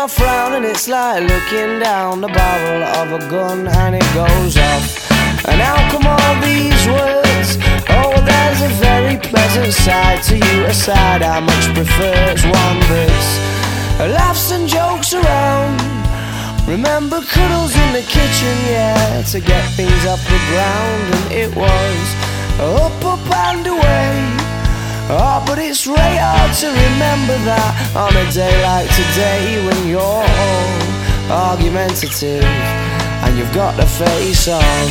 I frown and it's like looking down the barrel of a gun and it goes off. And how come all these words? Oh, there's a very pleasant side to you, a side I much prefer. It's one that's laughs and jokes around. Remember cuddles in the kitchen, yeah, to get things off the ground. And it was up, up and away. Oh, but it's really hard to remember that on a day like today, when you're all argumentative and you've got the face on.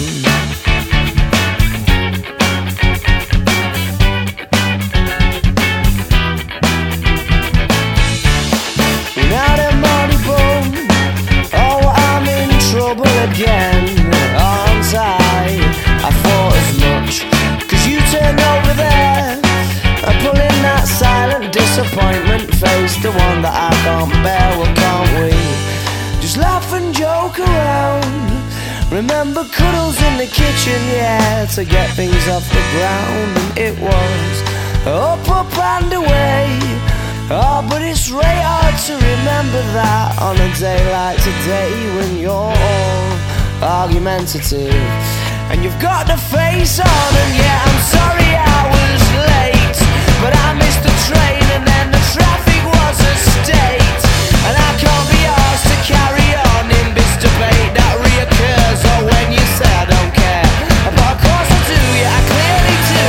Now the money boom, oh, I'm in trouble again, aren't I? I thought as much, 'cause you turned over there, pulling that silent disappointment face, the one that I can't bear. Well, can't we just laugh and joke around? Remember cuddles in the kitchen, yeah, to get things off the ground. And it was up, up and away. Oh, but it's really hard to remember that on a day like today, when you're all argumentative and you've got the face on. And yeah, I'm sorry I was late, but I missed the train and then the traffic was a state. And I can't be asked to carry on in this debate that reoccurs. Or when you say I don't care, but of course I do, yeah, I clearly do.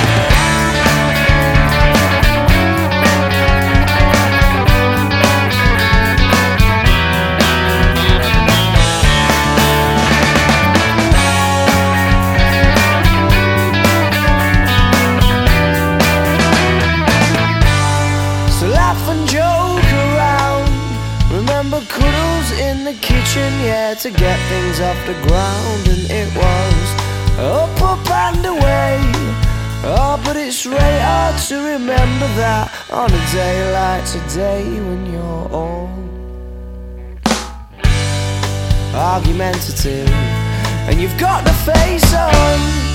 Cuddles in the kitchen, yeah, to get things off the ground. And it was up, up and away. Oh, but it's really hard to remember that on a day like today, when you're all argumentative and you've got the face on.